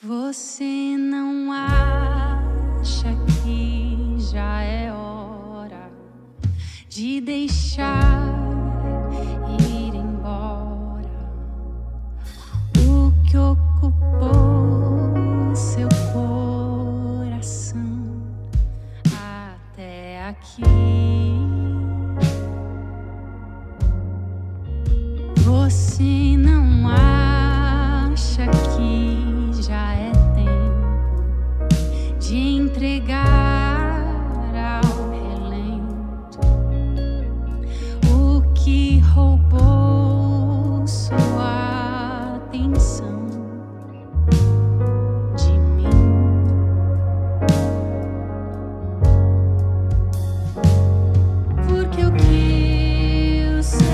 Você não acha que já é hora de deixar ir embora o que ocupou seu coração até aqui? Você não acha que já é tempo de entregar ao relento o que roubou sua atenção de mim? Porque o que o seu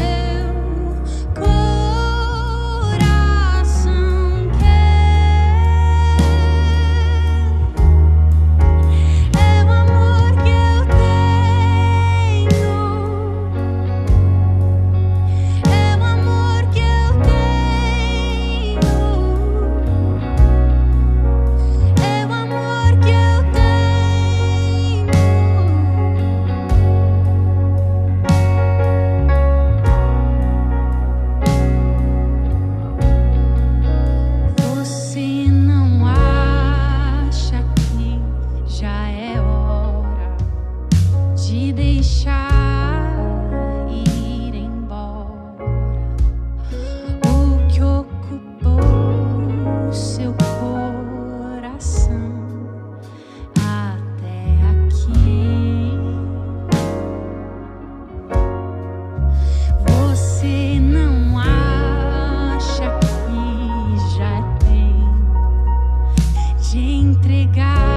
deixar ir embora o que ocupou seu coração até aqui. Você não acha que já é tempo de entregar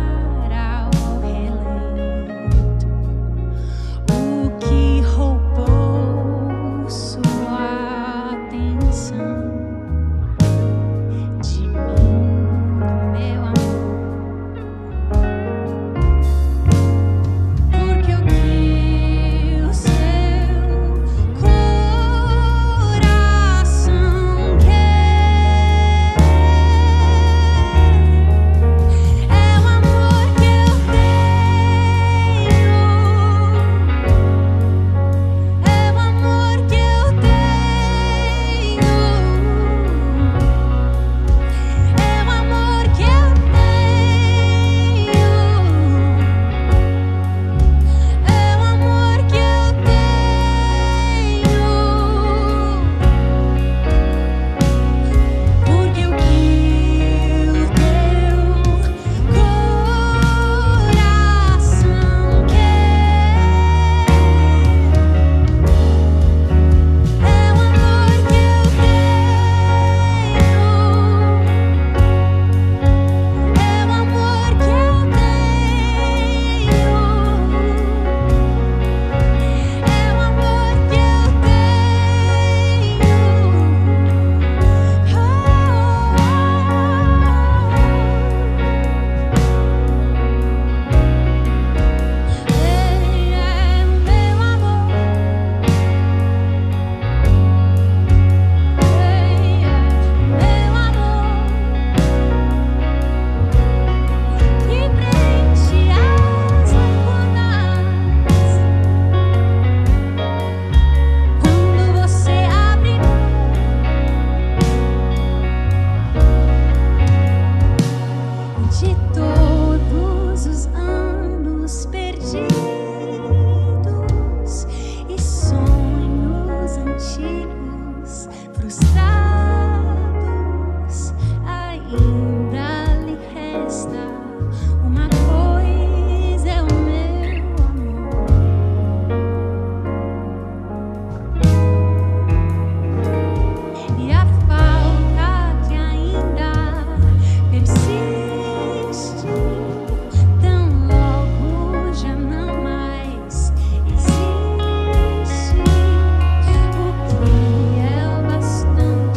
de todos os anos perdidos e sonhos antigos frustrados, ainda lhe resta uma coisa, é o meu amor. E a falta que ainda persiste, tão logo já não mais existe, o que é o bastante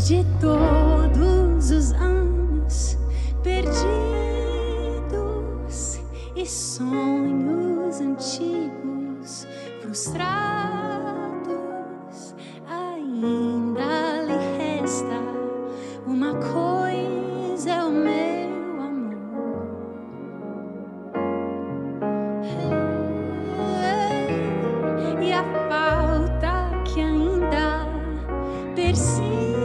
de todos os anos perdidos e sonhos antigos frustrados, ainda lhe resta uma coisa, é o meu amor. E a falta que ainda persiste,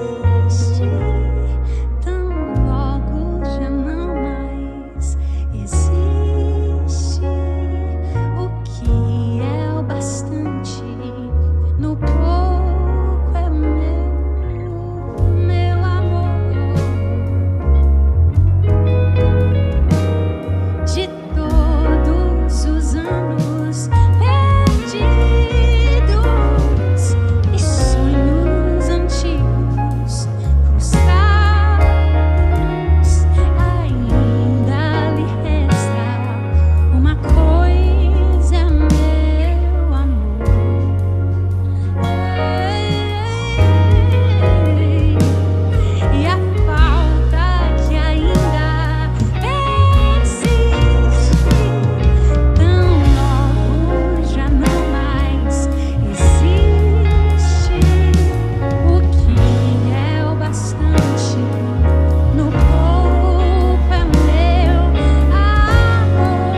tão logo já não mais existe. O que é o bastante, no pouco é o meu amor. De todos os anos perdidos e sonhos antigos frustrados, ainda lhe resta uma coisa, é meu amor. E a falta que ainda persiste, tão logo já não mais existe. O que é o bastante, no pouco é meu amor.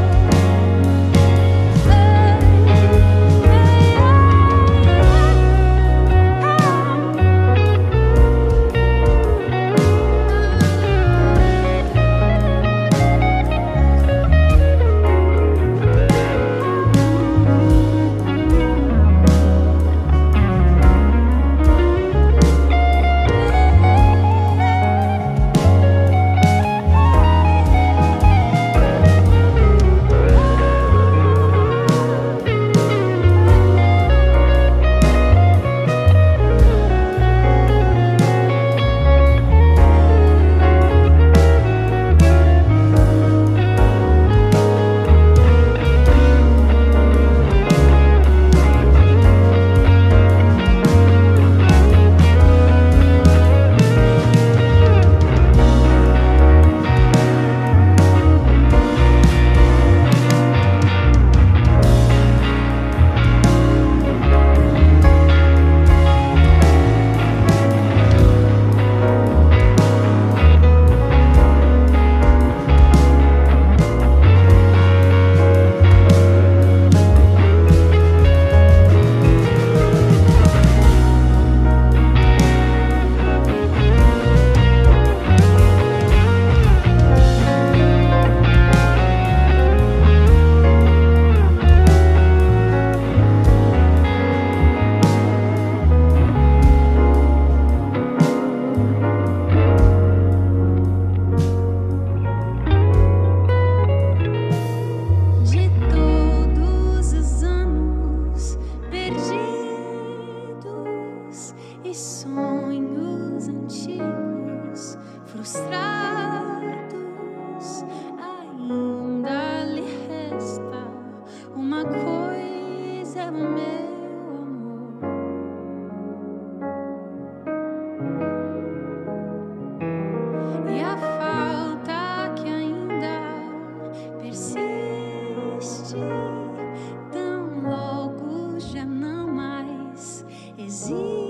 De todos os anos perdidos e sonhos antigos frustrados, ainda lhe resta uma coisa, é o meu amor. E a falta que ainda persiste, tão logo já não mais existe.